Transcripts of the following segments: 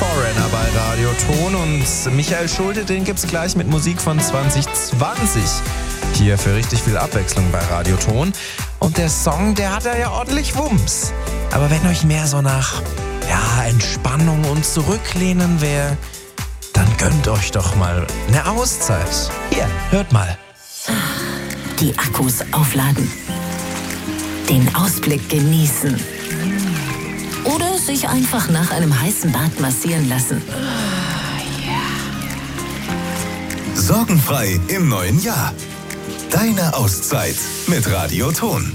Foreigner bei Radio Ton und Michael Schulte, den gibt's gleich mit Musik von 2020. Hier für richtig viel Abwechslung bei Radio Ton. Und der Song, der hat ja ordentlich Wumms. Aber wenn euch mehr so nach Entspannung und Zurücklehnen wäre, dann gönnt euch doch mal eine Auszeit. Hier, hört mal. Die Akkus aufladen. Den Ausblick genießen. Oder sich einfach nach einem heißen Bad massieren lassen. Sorgenfrei im neuen Jahr. Deine Auszeit mit Radio Ton.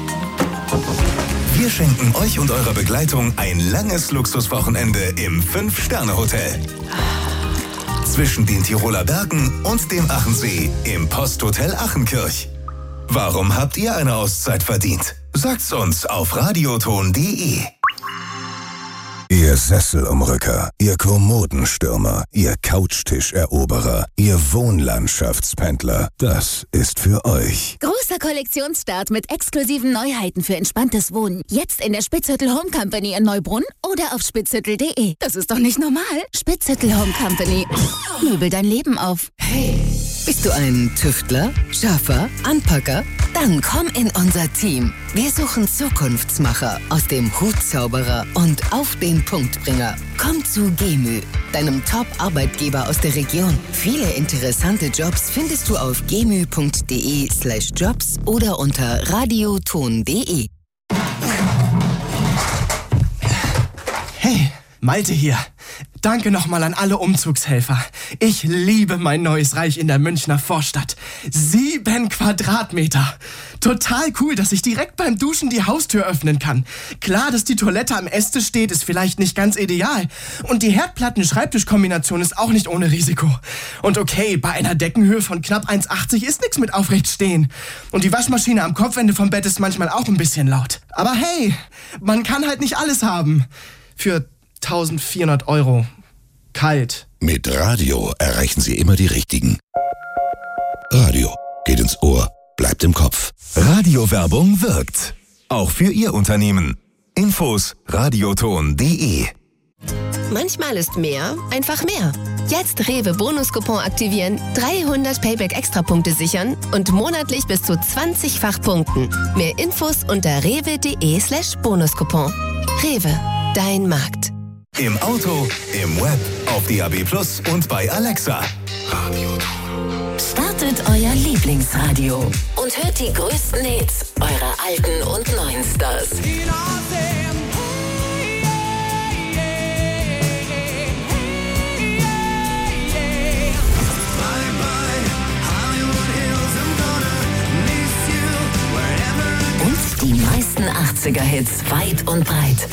Wir schenken euch und eurer Begleitung ein langes Luxuswochenende im 5-Sterne-Hotel. Zwischen den Tiroler Bergen und dem Achensee im Posthotel Achenkirch. Warum habt ihr eine Auszeit verdient? Sagt's uns auf radioton.de. Ihr Sesselumrücker, ihr Kommodenstürmer, ihr Couchtischeroberer, ihr Wohnlandschaftspendler, das ist für euch. Großer Kollektionsstart mit exklusiven Neuheiten für entspanntes Wohnen. Jetzt in der Spitzhüttel Home Company in Neubrunn oder auf spitzhüttel.de. Das ist doch nicht normal. Spitzhüttel Home Company. Möbel dein Leben auf. Hey, bist du ein Tüftler, Schaffer, Anpacker? Dann komm in unser Team. Wir suchen Zukunftsmacher aus dem Hutzauberer und auf den Punktbringer. Komm zu Gemü, deinem Top-Arbeitgeber aus der Region. Viele interessante Jobs findest du auf gemü.de/jobs oder unter radioton.de. Hey, Malte hier. Danke nochmal an alle Umzugshelfer. Ich liebe mein neues Reich in der Münchner Vorstadt. 7 Quadratmeter. Total cool, dass ich direkt beim Duschen die Haustür öffnen kann. Klar, dass die Toilette am Esstisch steht, ist vielleicht nicht ganz ideal. Und die Herdplatten-Schreibtisch-Kombination ist auch nicht ohne Risiko. Und okay, bei einer Deckenhöhe von knapp 1,80 ist nichts mit aufrecht stehen. Und die Waschmaschine am Kopfende vom Bett ist manchmal auch ein bisschen laut. Aber hey, man kann halt nicht alles haben. Für 1.400 Euro. Kalt. Mit Radio erreichen Sie immer die Richtigen. Radio geht ins Ohr, bleibt im Kopf. Radiowerbung wirkt. Auch für Ihr Unternehmen. Infos radioton.de. Manchmal ist mehr einfach mehr. Jetzt Rewe Bonuscoupon aktivieren, 300 Payback-Extrapunkte sichern und monatlich bis zu 20-fach punkten. Mehr Infos unter rewe.de/Bonuscoupon. Rewe, dein Markt. Im Auto, im Web, auf DAB+ und bei Alexa. Startet euer Lieblingsradio und hört die größten Hits eurer alten und neuen Stars. Und die meisten 80er-Hits weit und breit.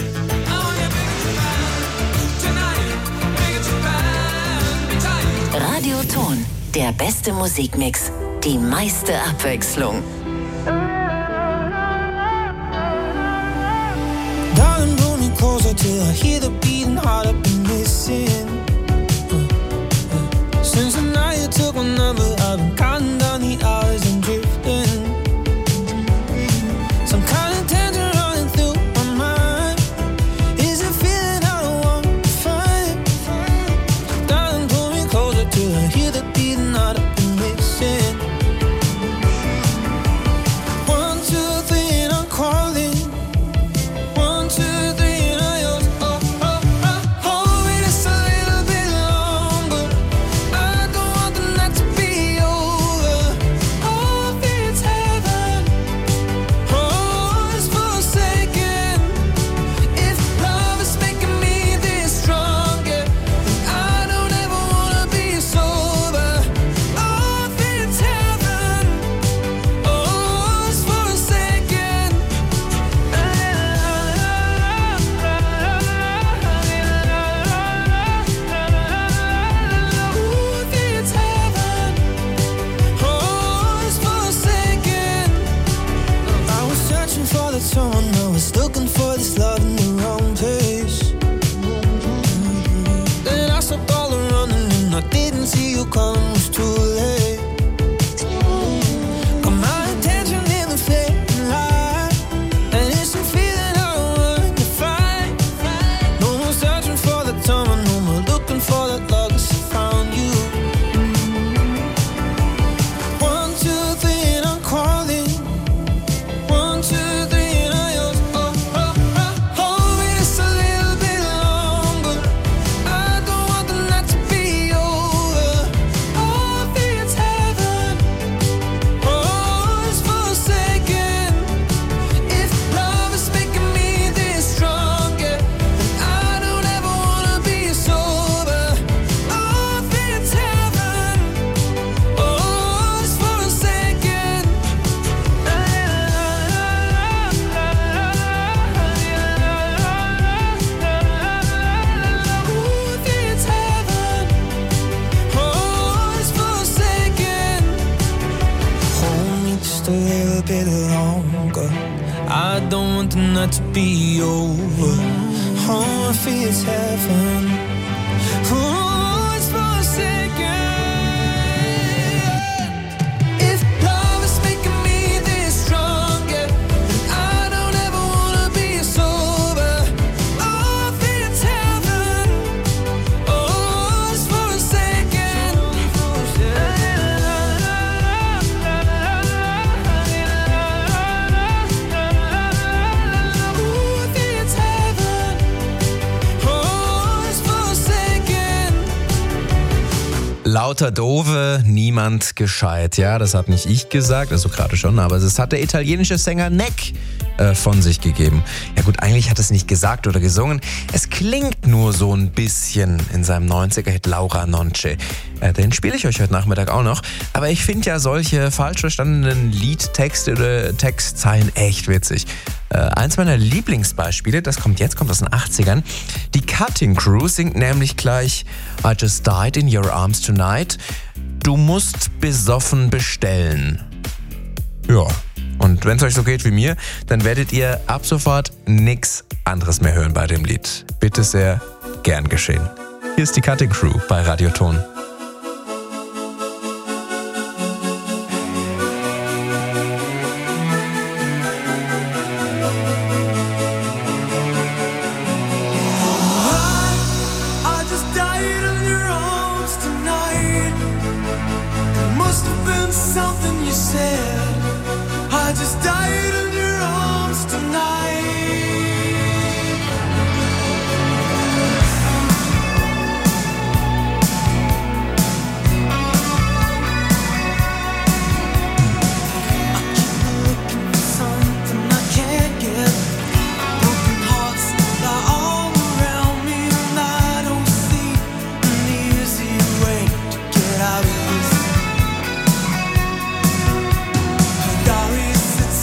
Radio Ton, der beste Musikmix, die meiste Abwechslung. Darling, pull me closer till I hear the beating heart I've been missing. Since the night you took my number, I've been counting down the hours and drifting. Some kind of tension running through my mind. Is it feeling I don't want to find? Darling, pull me closer till I hear the beating heart I've been missing. 1, 2, 3 and I'm calling. 1, 2, 3 and I yours. Oh, oh, oh. Hold me just a little bit longer. I don't want the night to be over. a bit longer. I don't want the night to be over. Oh, I feel it's heaven. Oh, it's for a second. If love is making me this strong, yeah, then I don't ever wanna be sober. Oh, I feel it's heaven. Oh, it's for a second. Ooh, I feel it's heaven. Oh, it's for a second. Lauter Dove, niemand gescheit. Ja, das habe nicht ich gesagt, also gerade schon, aber das hat der italienische Sänger Neck von sich gegeben. Ja gut, eigentlich hat er es nicht gesagt oder gesungen. Es klingt nur so ein bisschen in seinem 90er-Hit Laura Nonce. Den spiele ich euch heute Nachmittag auch noch. Aber ich finde ja solche falsch verstandenen Liedtexte oder Textzeilen echt witzig. Eins meiner Lieblingsbeispiele, das kommt aus den 80ern. Die Cutting Crew singt nämlich gleich I just died in your arms tonight. Du musst besoffen bestellen. Ja, und wenn es euch so geht wie mir, dann werdet ihr ab sofort nichts anderes mehr hören bei dem Lied. Bitte sehr, gern geschehen. Hier ist die Cutting Crew bei Radioton. I just died in your arms tonight. It must have been something you said. I just died in your arms tonight. I keep looking for something I can't get. Broken hearts that are all around me, and I don't see an easy way to get out of this. A diary sits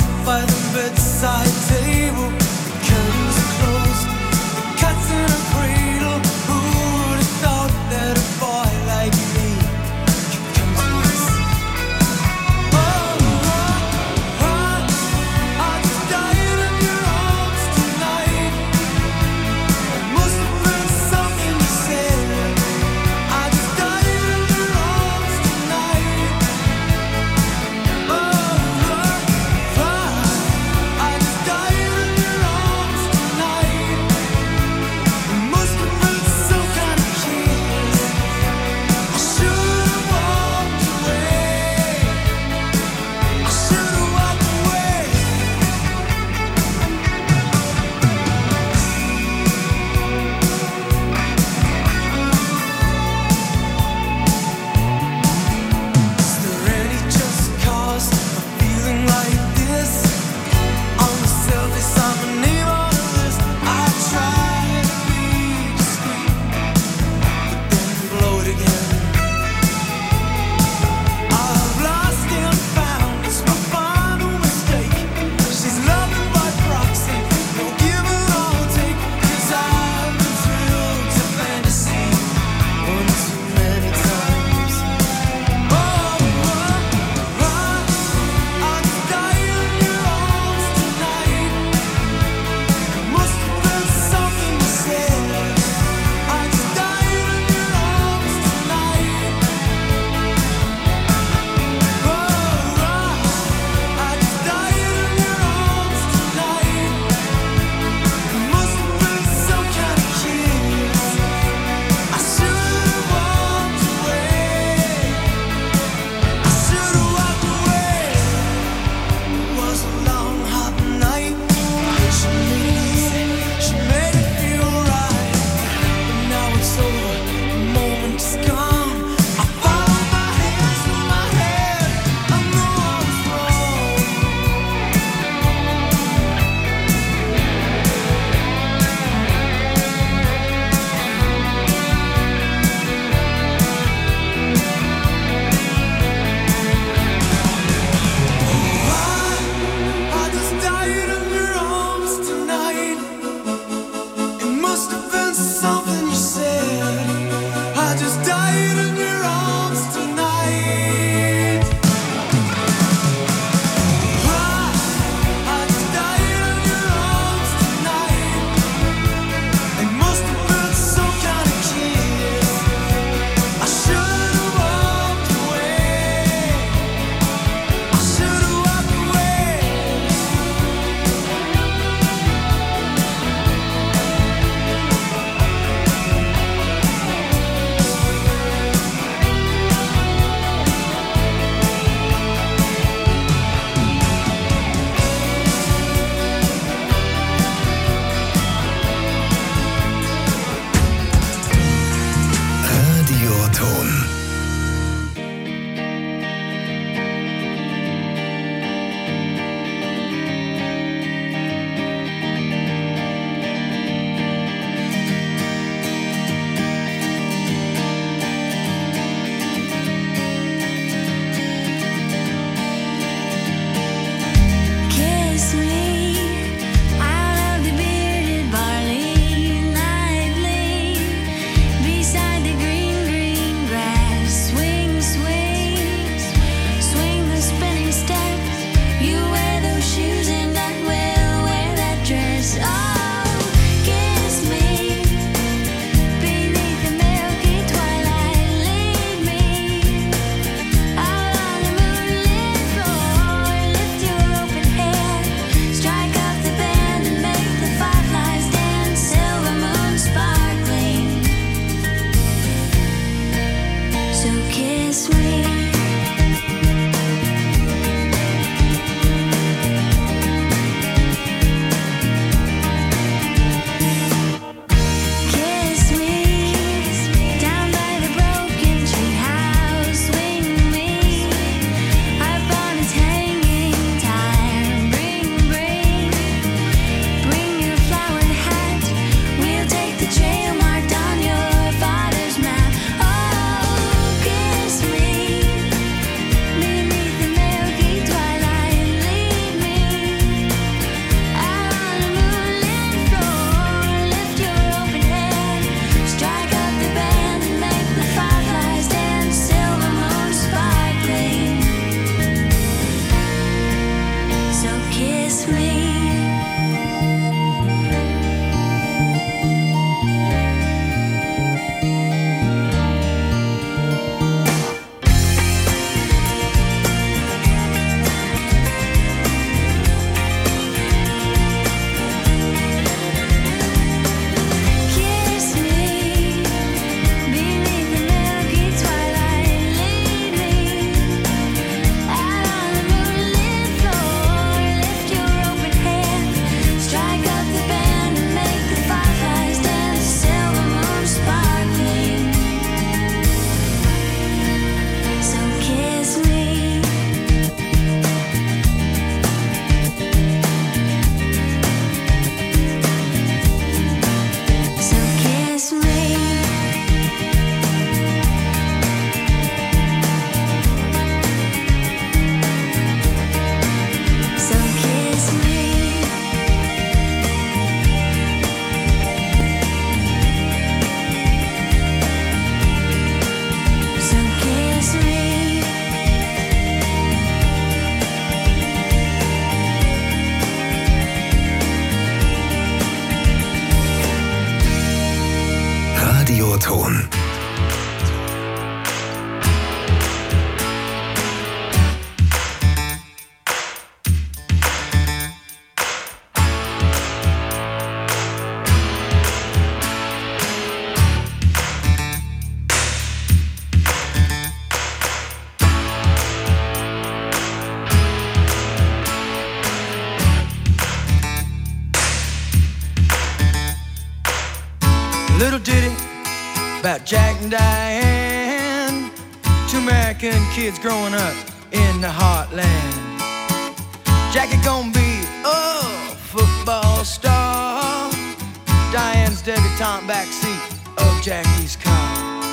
Jack and Diane, two American kids growing up in the heartland. Jackie gonna be a football star, Diane's debutante backseat of Jackie's car.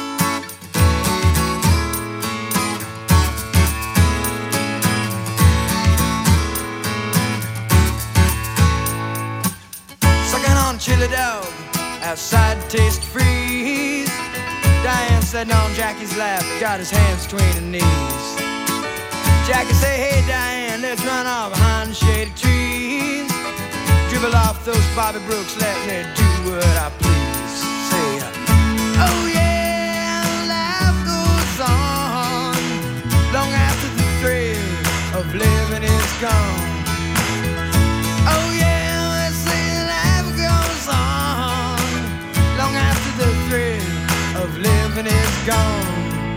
Sucking on chili dog outside Taste Freeze, Diane sitting on Jackie's lap, got his hands between her knees. Jackie say, hey Diane, let's run off behind the shady trees. Dribble off those Bobby Brooks, let me do what I please. Say, oh yeah, life goes on long after the thrill of living is gone. Oh yeah, let's say life goes on long after the thrill of living is gone.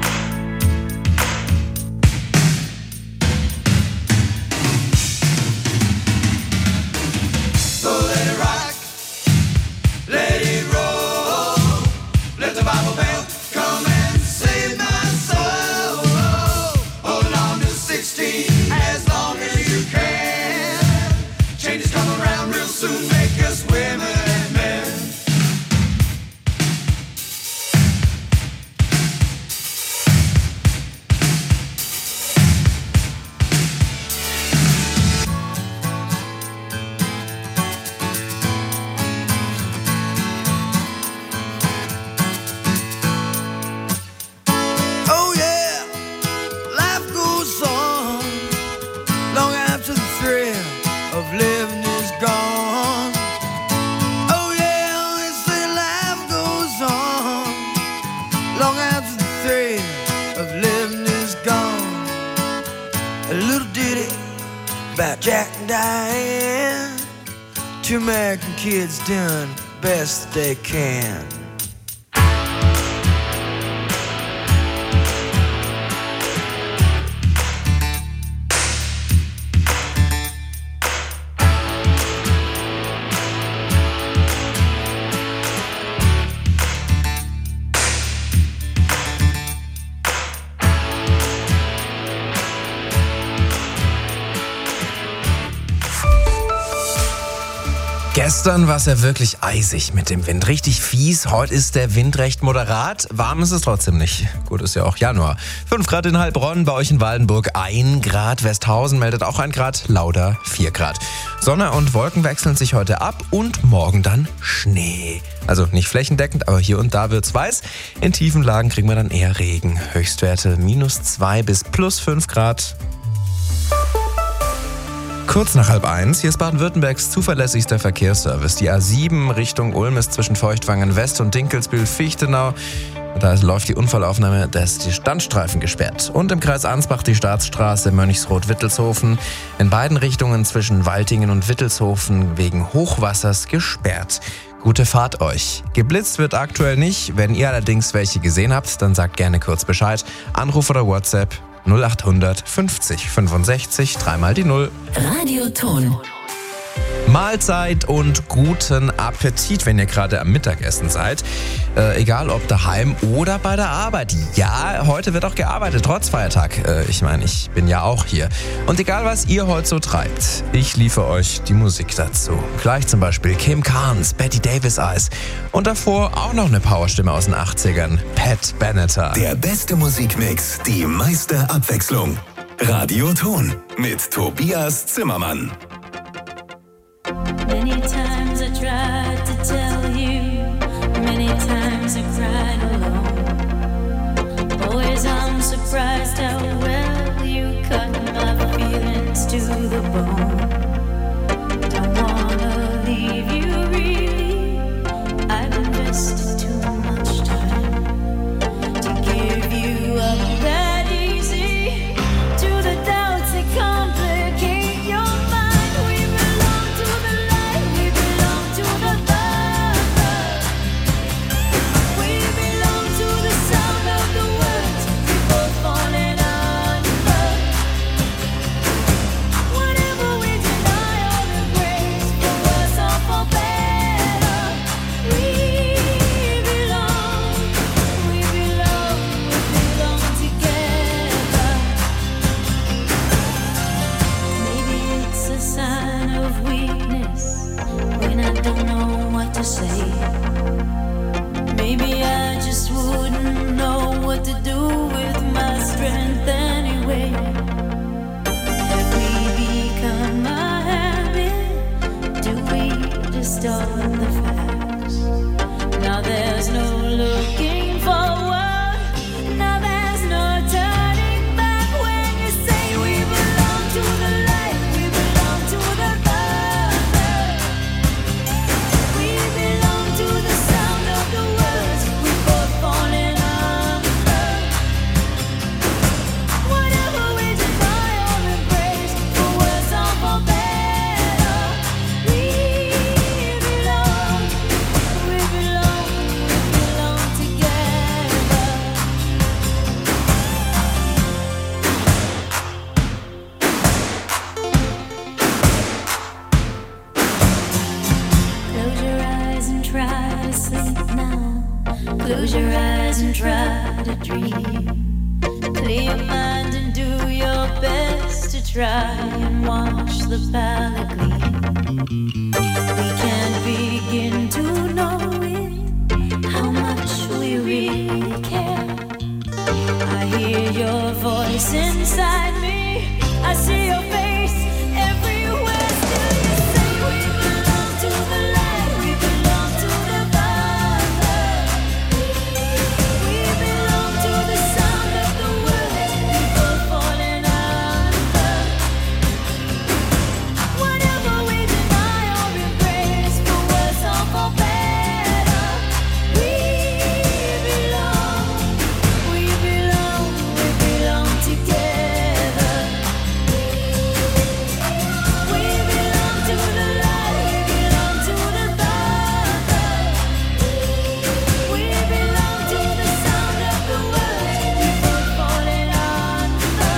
Jack and Diane, two American kids doing best they can. Gestern war es ja wirklich eisig mit dem Wind. Richtig fies. Heute ist der Wind recht moderat. Warm ist es trotzdem nicht. Gut, ist ja auch Januar. 5 Grad in Heilbronn, bei euch in Waldenburg 1 Grad. Westhausen meldet auch 1 Grad. Lauder 4 Grad. Sonne und Wolken wechseln sich heute ab und morgen dann Schnee. Also nicht flächendeckend, aber hier und da wird's weiß. In tiefen Lagen kriegen wir dann eher Regen. Höchstwerte -2 bis +5 Grad. Kurz nach 12:30, hier ist Baden-Württembergs zuverlässigster Verkehrsservice. Die A7 Richtung Ulm ist zwischen Feuchtwangen West und Dinkelsbühl-Fichtenau. Da läuft die Unfallaufnahme, da ist die Standstreifen gesperrt. Und im Kreis Ansbach die Staatsstraße Mönchsroth-Wittelshofen. In beiden Richtungen zwischen Waltingen und Wittelshofen wegen Hochwassers gesperrt. Gute Fahrt euch. Geblitzt wird aktuell nicht. Wenn ihr allerdings welche gesehen habt, dann sagt gerne kurz Bescheid. Anruf oder WhatsApp 0800 50 65 3 die 0. Radioton. Mahlzeit und guten Appetit, wenn ihr gerade am Mittagessen seid. Egal ob daheim oder bei der Arbeit. Ja, heute wird auch gearbeitet, trotz Feiertag. Ich meine, ich bin ja auch hier. Und egal, was ihr heute so treibt, ich liefere euch die Musik dazu. Gleich zum Beispiel Kim Carnes, Betty Davis Eyes. Und davor auch noch eine Powerstimme aus den 80ern, Pat Benatar. Der beste Musikmix, die meiste Abwechslung. Radioton mit Tobias Zimmermann. Many times I tried to tell you, many times I cried alone. Always I'm surprised how well you cut my feelings to the bone. Don't wanna leave you really, I've invested too much time to give you up that easy to the doubts that complicate your mind. Falling on to say. Maybe I just wouldn't know what to do with my strength anyway. Have we become a habit? Do we distort the facts? Now there's no looking forward. Now there's no turning back when you say we belong to the light, we belong to the Father. We belong to the sound of the words we both falling under. Whatever we deny or embrace, for worse or for better, we belong together. Close your eyes and try to sleep now. Close your eyes and try to dream. Clear your mind and do your best to try and watch the palette gleam. We can't begin to know it, how much we really care. I hear your voice inside me, I see your face everywhere. Still you say we belong to the light, we belong to the Father. We belong to the sound of the words we both falling under. Whatever we deny or embrace, for worse or for better, we belong together. We belong to the light, we belong to the Father. We belong to the sound of the words we both falling under.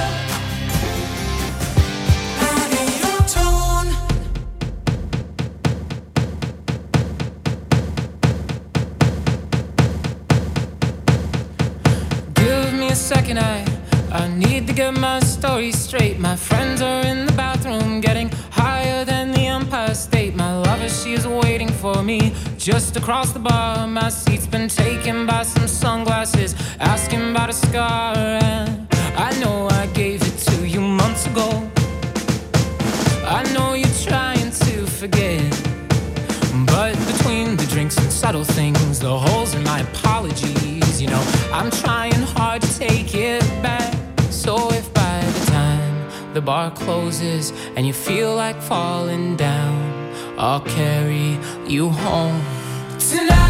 Radio Tone. Give me a second, I need to get my story straight. My friends are in the bathroom getting higher than the Empire State. My lover, she is waiting for me just across the bar. My seat's been taken by some sunglasses, asking about a scar. And I know I gave it to you months ago. I know you're trying to forget, but between the drinks and subtle things, the holes in my apologies, you know, I'm trying hard to take it back. So if by the time the bar closes and you feel like falling down, I'll carry you home tonight.